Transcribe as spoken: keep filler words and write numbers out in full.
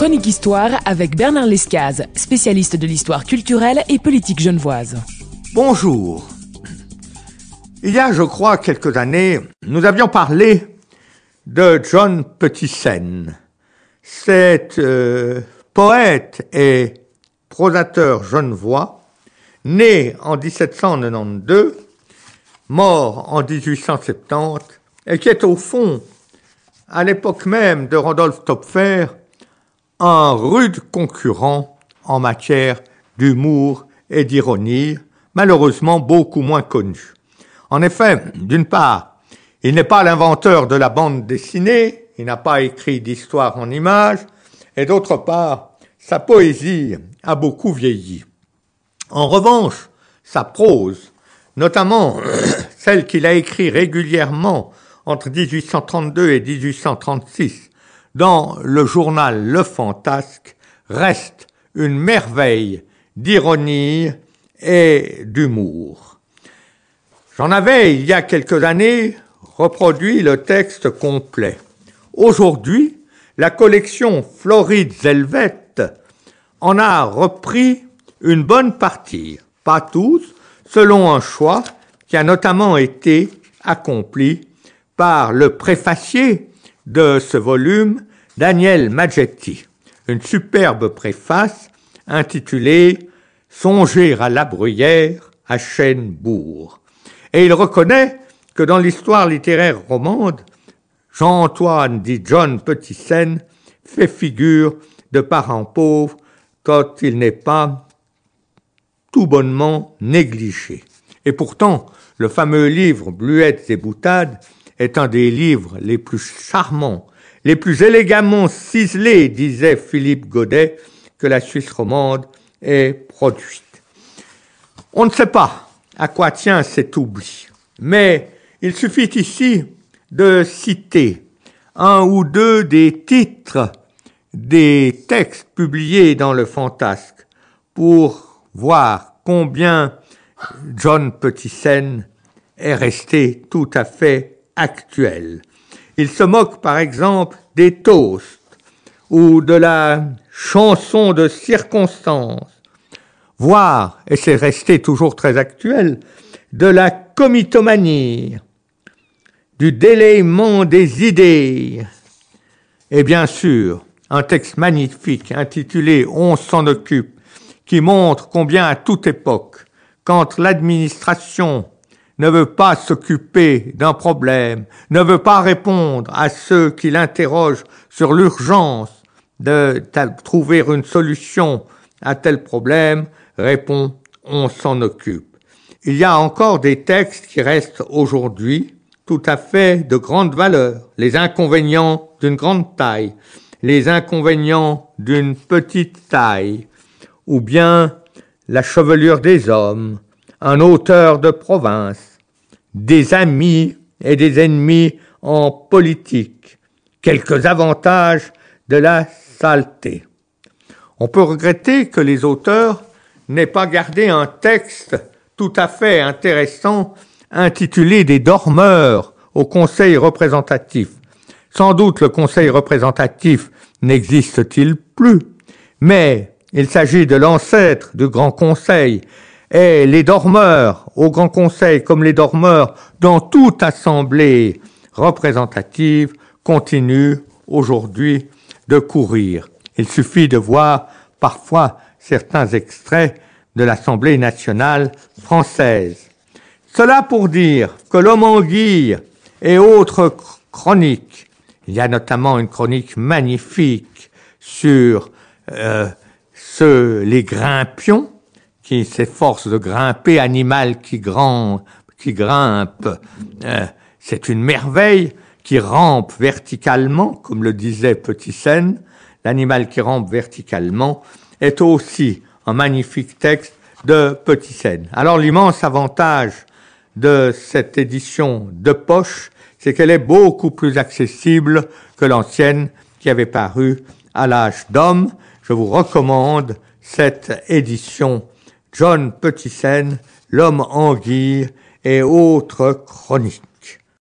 Chronique Histoire avec Bernard Lescaz, spécialiste de l'histoire culturelle et politique genevoise. Bonjour. Il y a, je crois, quelques années, nous avions parlé de John Petitsen. Cet euh, poète et prosateur genevois, né en dix-sept cent quatre-vingt-douze, mort en dix-huit cent soixante-dix, et qui est au fond, à l'époque même de Rodolphe Töpffer, un rude concurrent en matière d'humour et d'ironie, malheureusement beaucoup moins connu. En effet, d'une part, il n'est pas l'inventeur de la bande dessinée, il n'a pas écrit d'histoire en images, et d'autre part, sa poésie a beaucoup vieilli. En revanche, sa prose, notamment celle qu'il a écrite régulièrement entre dix-huit cent trente-deux et dix-huit cent trente-six dans le journal Le Fantasque, reste une merveille d'ironie et d'humour. J'en avais, il y a quelques années, reproduit le texte complet. Aujourd'hui, la collection Floride Zelvet en a repris une bonne partie, pas tous, selon un choix qui a notamment été accompli par le préfacier de ce volume, Daniel Maggetti, une superbe préface intitulée « Songer à la bruyère à Chêne-Bourg ». Et il reconnaît que dans l'histoire littéraire romande, Jean-Antoine dit John Petitsen fait figure de parent pauvre quand il n'est pas tout bonnement négligé. Et pourtant, le fameux livre Bluettes et boutades est un des livres les plus charmants, les plus élégamment ciselés, disait Philippe Godet, que la Suisse romande ait produite. On ne sait pas à quoi tient cet oubli, mais il suffit ici de citer un ou deux des titres des textes publiés dans le Fantasque pour voir combien John Petitsen est resté tout à fait actuel. Il se moque par exemple des toasts ou de la chanson de circonstance, voire, et c'est resté toujours très actuel, de la comitomanie, du délayement des idées, et bien sûr, un texte magnifique intitulé « On s'en occupe » qui montre combien à toute époque, quand l'administration ne veut pas s'occuper d'un problème, ne veut pas répondre à ceux qui l'interrogent sur l'urgence de trouver une solution à tel problème, répond « on s'en occupe ». Il y a encore des textes qui restent aujourd'hui tout à fait de grande valeur. Les inconvénients d'une grande taille, les inconvénients d'une petite taille, ou bien la chevelure des hommes, un auteur de province, des amis et des ennemis en politique, quelques avantages de la saleté. On peut regretter que les auteurs n'aient pas gardé un texte tout à fait intéressant intitulé « Des dormeurs au Conseil représentatif ». Sans doute le Conseil représentatif n'existe-t-il plus, mais il s'agit de l'ancêtre du Grand Conseil, et les dormeurs au Grand Conseil, comme les dormeurs dans toute assemblée représentative, continuent aujourd'hui de courir. Il suffit de voir parfois certains extraits de l'Assemblée nationale française. Cela pour dire que l'homme anguille et autres chroniques, il y a notamment une chronique magnifique sur euh, ceux, les grimpions, qui s'efforcent de grimper, animal qui, grand, qui grimpe, euh, c'est une merveille, qui rampe verticalement, comme le disait Petitsen, l'animal qui rampe verticalement, est aussi un magnifique texte de Petitsen. Alors l'immense avantage de cette édition de poche, c'est qu'elle est beaucoup plus accessible que l'ancienne qui avait paru à l'âge d'homme. Je vous recommande cette édition John Petitsen, L'homme anguille et autres chroniques.